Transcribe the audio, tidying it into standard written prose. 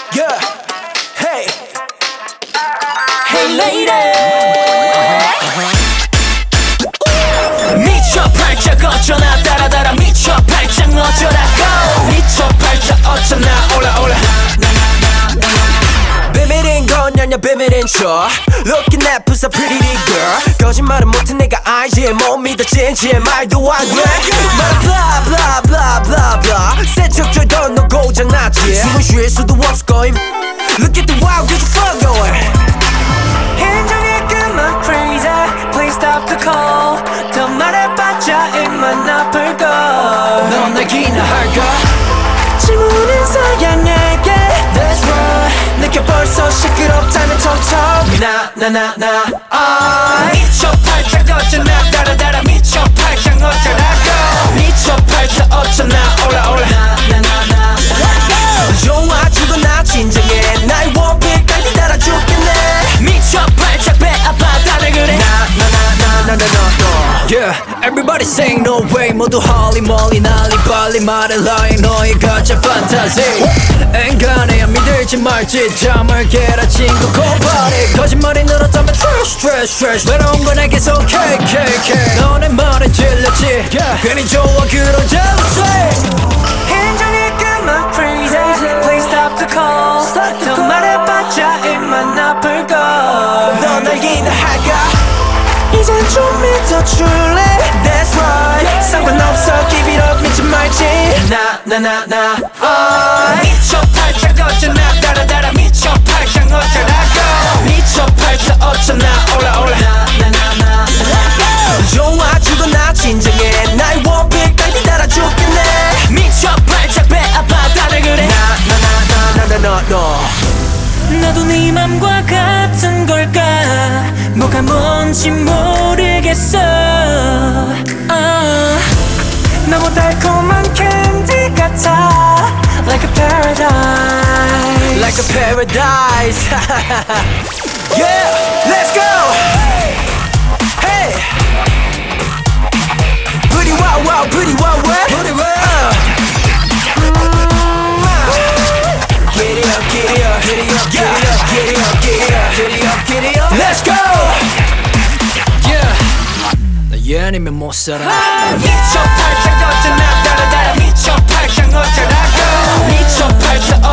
Yeah. Hey. Hey lady. 미쳐 팔자 어쩌나 따라따라 미쳐 팔자 어쩌라고 미쳐 팔자 어쩌나 올라 비밀인 건 연야 비밀인 척 Looking at pussy pretty girl 거짓말은 못해 내가 알지 못 믿어 진지해 말도 안돼 말 blah blah blah blah blah 세척절도 너 고장났지 숨을 쉴 수도 없을 거임 Look at the wild get the fuck going 인정해 그만 crazy Please stop the call 더 말해봤자 입만 아플걸 넌 알기나 할까 질문은 사양에게 That's right 느껴 벌써 시끄럽다는 척척 나 미쳐 팔자 어쩌나 따라따라 미쳐 팔자 어쩌라고 미쳐 팔자 어쩌나 올라 좋아 죽어나 진정해 나의 원픽까지 따라줄겠네 미쳐 팔자 배 아파다들 그래 Yeah, everybody saying no way 모두 헐리 멀리 난리 빨리 말해 like 너의 가짜 판타지 엔간해야 믿을지 말지 잠을 깨라 친구 고발해 거짓말이 늘었다면 trash 외로운 건 내게서 KKK 너네 말에 질렸지 yeah. 괜히 좋아 그런 jealousy 인정해 그만 crazy Please stop the call 더 말해봤자 입만 아플걸 넌 알기나 할까 이젠 좀 믿어줄래 That's right 상관없어 give it up 믿지 말지 나 미쳐 팔자 어쩌나 따라따라 미쳐 팔자 어쩌라고 미쳐 팔자 어쩌나 올라 좋아 죽어나 진정해 나의 원픽까지 따라줄겠네 미쳐 팔자 배 아파 다들 그래 나도 네 맘과 같은 걸까 뭐가 뭔지 모르겠어 너무 달콤한 캔디 같아 Like a paradise Like a paradise Yeah, let's go Hey Pretty wow pretty wow Get it up Let's go Yeah 나 얘 아니면 못 살아 미쳐 팔자 어쩌나 따라따라 미쳐 팔자 어쩌라고 미쳐 팔자